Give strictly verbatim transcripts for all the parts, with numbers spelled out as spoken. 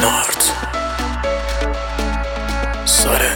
نارد سارن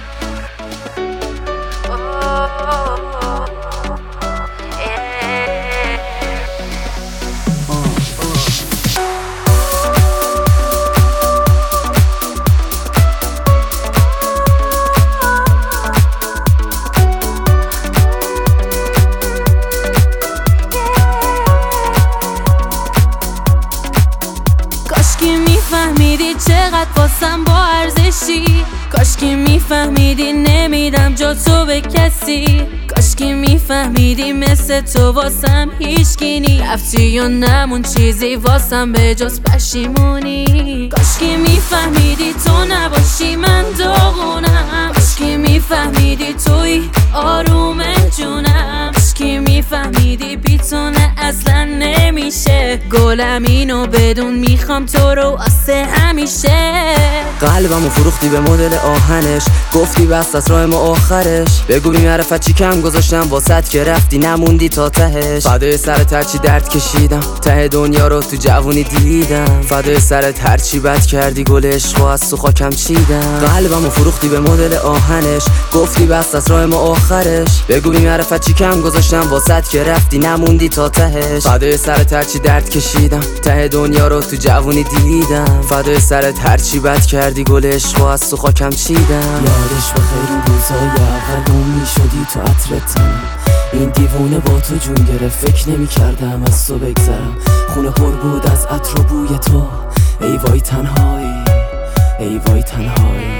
کاشکی میفهمیدی چقدر واسم با ارزشی، کاشکی میفهمیدی نمیدم جا تو به کسی، کاشکی میفهمیدی مثل تو واسم هیچکی نی، رفتی یا نمون چیزی واسم به جز پشیمونی. کاشکی میفهمیدی تو نباشی من داغونم، کاشکی میفهمیدی توی آروم جونم، کاشکی میفهمیدی بی تو نه اصلا نمیشه، گلم اینو بدون میخوام تو رو واسه همیشه. قلبمو فروختی به مدل آهنش، گفتی بس از راه ما آخرش، بگو بی معرفت چی کم گذاشتم واسط که رفتی نموندی تا تهش. فدای سرت هرچی درد کشیدم، ته دنیا رو تو جوونی دیدم، فدای سرت هرچی بد کردی گل عشقو از تو خاکم چیدم. قلبمو فروختی به مدل آهنش، گفتی بس از راه ما آخرش، بگو بی معرفت چی کم گذاشتم واسط که رفتی نموندی تا تهش. فدای سرت هرچی درد کشیدم، ته دنیا رو تو جوونی دیدم، فدای سرت هرچی بد کردی گل عشقو از تو خاکم چیدم. یادش بخیر اون روزای اول اون میشدی تو عطرتم، این دیوونه با تو جون گرفت، فکر نمی کردم از تو بگذرم، خونه پر بود از عطر و بوی تو، ای وای تنهایی ای وای تنهایی.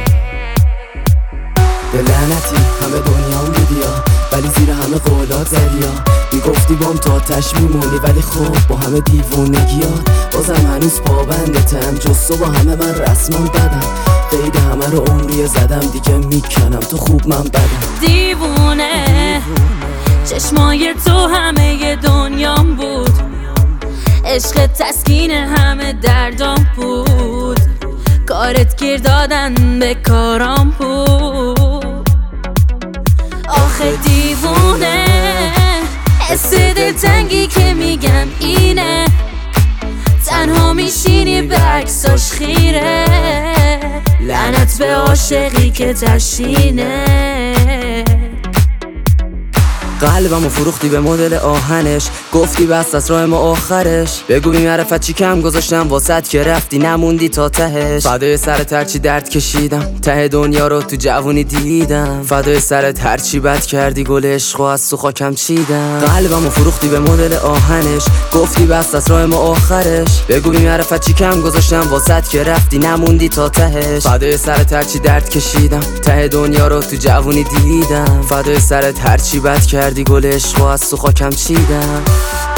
به لعنتی همه دنیام بودیا، ولی زیر همه قولات زدیا، میگفتی بام تا آتش میمونی، ولی خب با همه دیوونگیات بازم هنوز پابندتم، جز تو با همه من رسمم بدم، قید همه رو عمری زدم دیگه میکنم، تو خوب من بدم. دیوونه چشمای تو همه دنیام بود، عشق تسکین همه دردام بود، کارت گیر دادن به کارام بود. آخه دیوونه حس دلتنگی که میگم اینه، تنها میشینی به عکساش خیره، لعنت به عاشقی که تشینه. قلبمو فروختی به مدل آهنش، گفتی بس از راه ما آخرش، بگو بی معرفت چی کم گذاشتم واسط که رفتی نموندی تا تهش. فدای سرت هرچی درد کشیدم، ته دنیا رو تو جوونی دیدم، فدای سرت هرچی بد کردی گل عشقو از تو خاکم چیدم. قلبمو فروختی به مدل آهنش، گفتی بس از راه ما آخرش، بگو بی معرفت چی کم گذاشتم واسط که رفتی نموندی تا تهش. فدای سرت هرچی درد کشیدم، ته دنیا رو تو جوونی دیدم، فدای سرت هرچی بد کردی گل عشقو از تو خاکم چیدم.